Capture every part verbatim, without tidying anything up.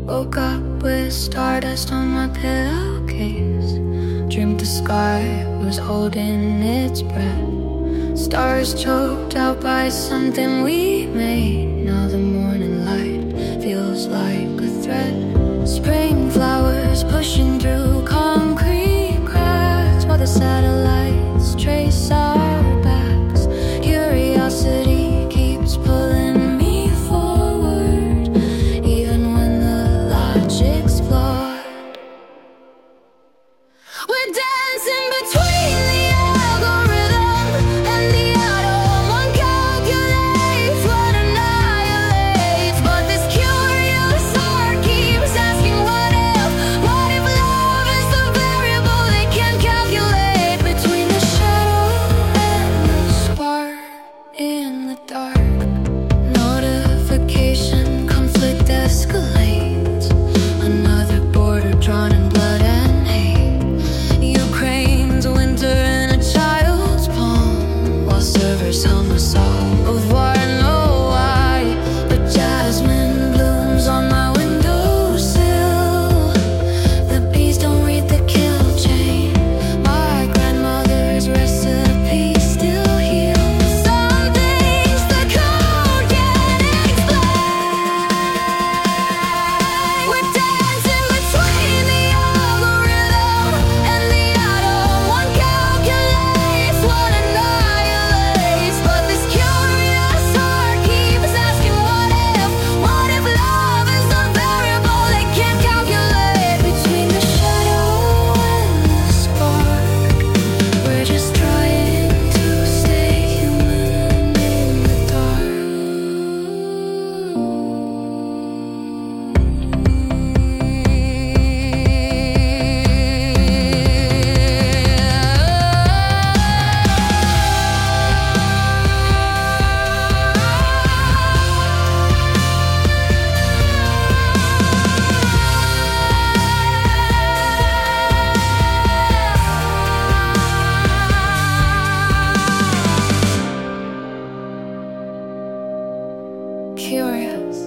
Woke up with stardust on my pillowcase. Dreamed the sky was holding its breath. Stars choked out by something we made. Now the morning light feels like a thread. Spring flowers pushing through concrete cracks, while the satellites trace our backs. Curiosity keeps pulling me forward, even when the logic's flawed. We're dancing between the algorithm and the atom. One calculates, one annihilates, but this curious heart keeps asking what if. What if love is the variable they can't calculate? Between the shadow and the spark in the dark, notification conflict escalates. Another border drawn in blood and hate. Ukraine's winter in a child's palm, while servers hum a song of war. I know why, but jasmine blooms on my windowsill. The bees don't read the kill chain. My grandmother's recipe still heals some things the code can't explain. We're dancing between the algorithm and the atom. One calculates, one annihilates, but this curious heart keeps asking what if. What if love is a variable they can't calculate? Between the shadow and the spark, we're just trying to stay human in the dark. Curious,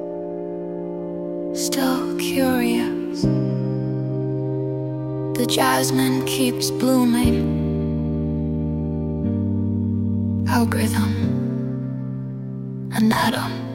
still curious. The jasmine keeps blooming. Algorithm, an atom.